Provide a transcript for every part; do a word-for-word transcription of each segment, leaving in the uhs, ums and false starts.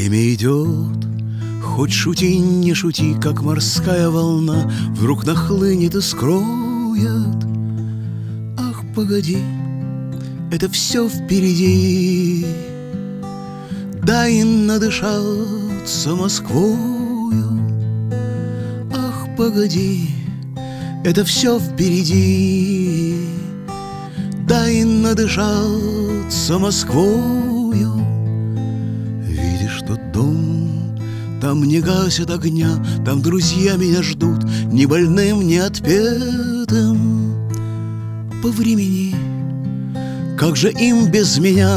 Время идет, хоть шути, не шути, как морская волна вдруг нахлынет и скроет. Ах, погоди, это все впереди. Дай надышаться Москвою. Ах, погоди, это все впереди. Дай надышаться Москвою. Видишь тот дом, там не гасят огня, там друзья меня ждут, ни больным, ни отпетым. По времени, как же им без меня?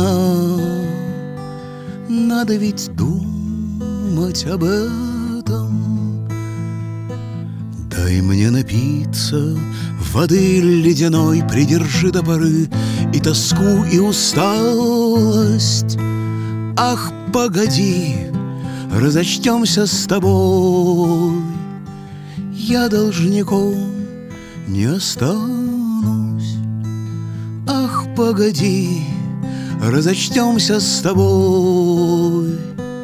Надо ведь думать об этом. Дай мне напиться воды ледяной, придержи до поры и тоску, и усталость. Ах, погоди, разочтемся с тобой, я должником не останусь. Ах, погоди, разочтемся с тобой,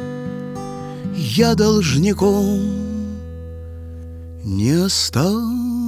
я должником не останусь.